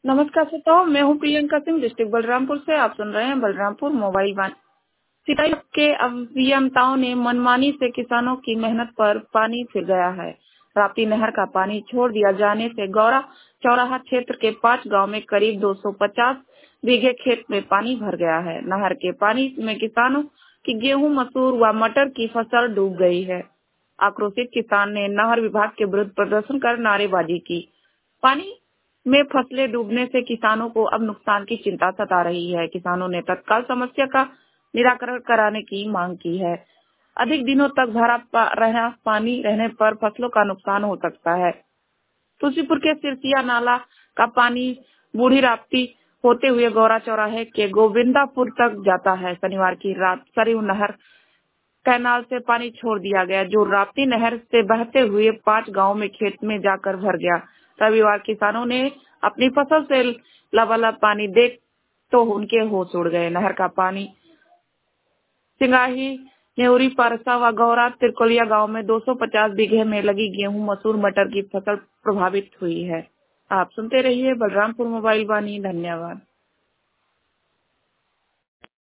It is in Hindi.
नमस्कार श्रोताओं, मैं हूं प्रियंका सिंह, डिस्ट्रिक्ट बलरामपुर से। आप सुन रहे हैं बलरामपुर मोबाइल वन। सिंचाई के अभियंताओं ने मनमानी से किसानों की मेहनत पर पानी फिर गया है। राप्ती नहर का पानी छोड़ दिया जाने से गौरा चौराहा क्षेत्र के 5 गांव में करीब 250 बीघे खेत में पानी भर गया है। नहर के पानी में किसानों की गेहूं, मसूर व मटर की फसल डूब गई है। आक्रोशित किसान ने नहर विभाग के विरुद्ध प्रदर्शन कर नारेबाजी की। पानी में फसलें डूबने से किसानों को अब नुकसान की चिंता सता रही है। किसानों ने तत्काल समस्या का निराकरण कराने की मांग की है। अधिक दिनों तक भरा पानी रहने पर फसलों का नुकसान हो सकता है। तुलसीपुर के सिरसिया नाला का पानी बूढ़ी राप्ती होते हुए गौरा चौराहे के गोविंदापुर तक जाता है। शनिवार की रात सरयू नहर कैनाल से पानी छोड़ दिया गया, जो राप्ती नहर से बहते हुए 5 गांव में खेत में जाकर भर गया। रविवार किसानों ने अपनी फसल से लबालब पानी देख तो उनके होश उड़ गए। नहर का पानी सिंगाही, नेउरी, पारसा व गौरा तिरकोलिया गांव में 250 बीघे में लगी गेहूं, मसूर, मटर की फसल प्रभावित हुई है। आप सुनते रहिए बलरामपुर मोबाइल वाणी। धन्यवाद।